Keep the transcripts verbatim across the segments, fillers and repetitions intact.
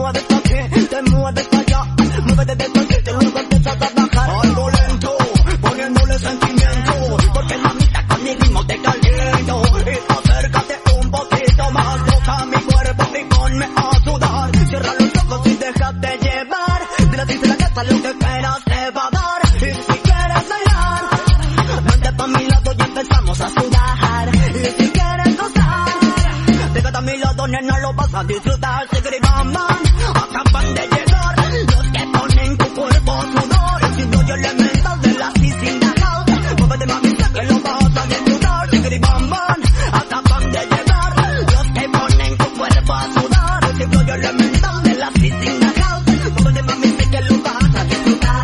mueves pa' aquí, te mueves pa' allá. Muévete despacito y luego empiezas a bajar. Algo lento, poniéndole sentimiento, porque mamita con mi ritmo te caliento. Y acércate un poquito más, toca mi cuerpo y ponme a sudar. Cierra los ojos y déjate llevar. Dile dice la casa lo que quieras te va a dar. Y si quieres bailar, vente pa' mi lado y empezamos a sudar. Y si quieres gozar, déjate a mi lado, nena, lo vas a disfrutar. Sigri bam bam, acaban de llegar los que ponen tu cuerpo sudor. Y si doy elementos de la piscina house, muévete mamita que lo vas a disfrutar. Sigri bam bam, acaban de llegar los que ponen tu cuerpo a sudar. Y si doy elementos de la piscina house, muévete mamita que lo vas a disfrutar.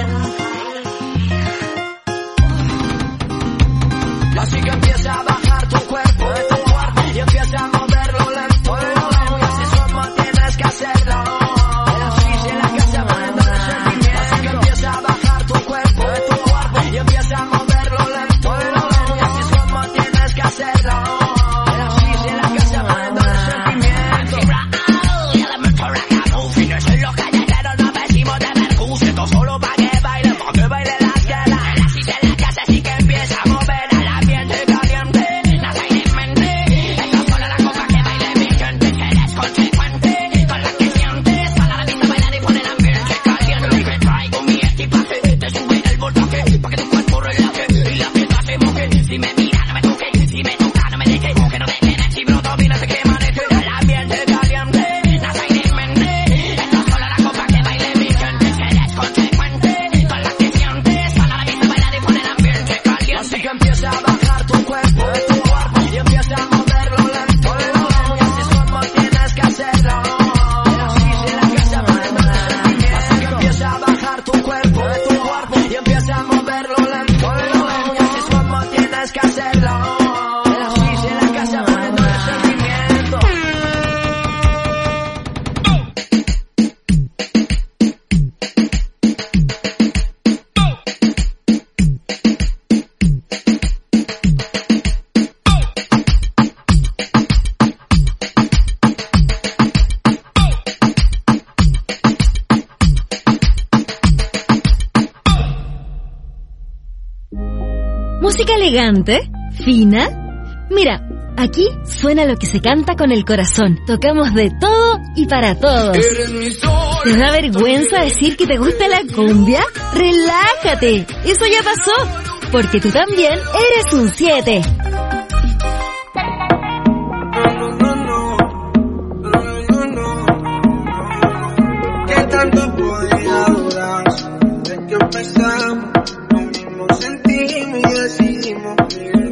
Y así que empieza a bajar tu cuerpo, tu cuerpo, y empieza a moverlo lento. Y así somos, tienes que hacerlo. Así se la casa poniendo el sentimiento. Así que empieza a bajar tu cuerpo, tu cuerpo, y empieza a moverlo lento. Y así somos, tienes que hacerlo. Así se la casa poniendo el sentimiento. Y elemento reggaetón, fines en los callejeros, nos vestimos de Mercus. Esto solo pa' que baile, pa' que baile las quedas. Así se la casa, así que empieza a mover el ambiente caliente. Nada hay en mente, esto solo la copa que baile mi gente. Eres consecuente con lo que sientes. Para la vista bailar y poner el ambiente caliente. Que traigo mi equipaje, te sube el voltaje, pa' que tu cuerpo relaje y la fiesta se moje. Si me mira, no me toque, si me toca, no me deje. Que no te tienes, si no dominas, que maneje el ambiente caliente. Nada hay en mente, esto solo la copa que baile mi gente. Eres consecuente con lo que sientes. Para la vista bailar y poner el ambiente caliente. Así que empieza a bajar tu cuerpo, tu cuerpo, y empieza a moverlo lento. Y así es como tienes que hacerlo. Así se la casa poniendo el sentimiento. Así que empieza a bajar tu cuerpo, tu cuerpo, y empieza a moverlo lento. Y así es como tienes que hacerlo. Así se la casa poniendo el sentimiento. Música elegante, fina. Mira, aquí suena lo que se canta con el corazón. Tocamos de todo y para todos. ¿Te da vergüenza decir que te gusta la cumbia? ¡Relájate! Eso ya pasó, porque tú también eres un siete. ¿Qué tanto podría durar? Desde que empezamos, lo mismo sentimos y decidimos vivir.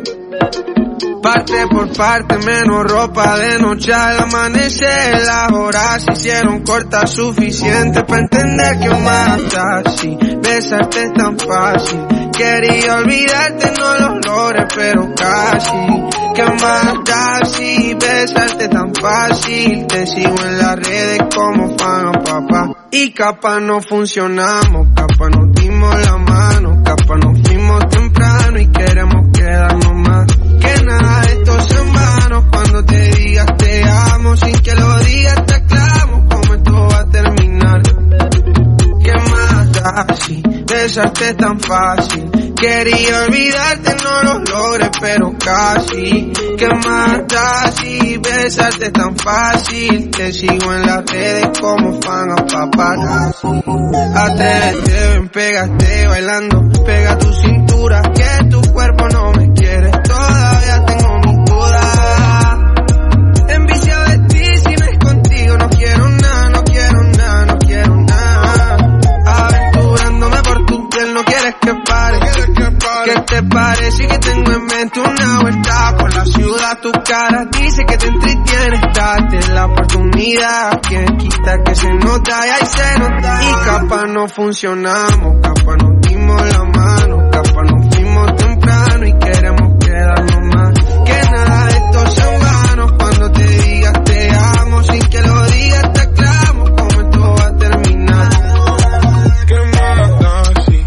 Parte por parte, menos ropa de noche al amanecer. Las horas se hicieron cortas, suficiente para entender que más da si besarte es tan fácil. Quería olvidarte, no lo logré, pero casi. ¿Qué más da si besarte tan fácil? Te sigo en las redes como fan a papá. Y capaz no funcionamos, capaz nos dimos la mano, capaz nos fuimos temprano y queremos quedarnos más. Que nada de estos hermanos, cuando te digas te amo, sin que lo digas te aclamo cómo esto va a terminar. ¿Qué más da si besarte es tan fácil? Quería olvidarte, no lo logré, pero casi. ¿Qué más da si besarte es tan fácil? Te sigo en las redes como fan a paparazzi. Atrévete, ven, pégate bailando, pega tu cintura, que tu cuerpo no me quiere. Todavía tengo mis dudas. Enviciado de ti, si no es contigo, no quiero nada, no quiero nada, no quiero nada. Aventurándome por tu piel, no quieres que pare. ¿Qué te parece que tengo en mente una vuelta por la ciudad? Tu cara dice que te entretienes, date la oportunidad. Que quita que se nota y ahí se nota. Y capaz no funcionamos, capaz nos dimos la mano, capaz nos fuimos temprano y queremos quedarnos más. Que nada de estos son vanos, cuando te digas te amo, sin que lo digas te aclamo cómo esto va a terminar. ¿Qué más da si?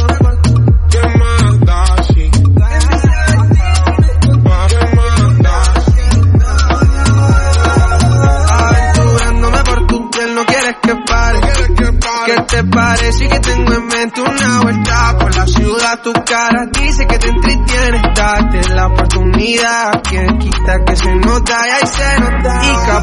¿Qué más da si? te parece que tengo en mente una vuelta por la ciudad. Tu cara dice que te entretiene, date la oportunidad. Que quita que se nota y ahí se nota. Y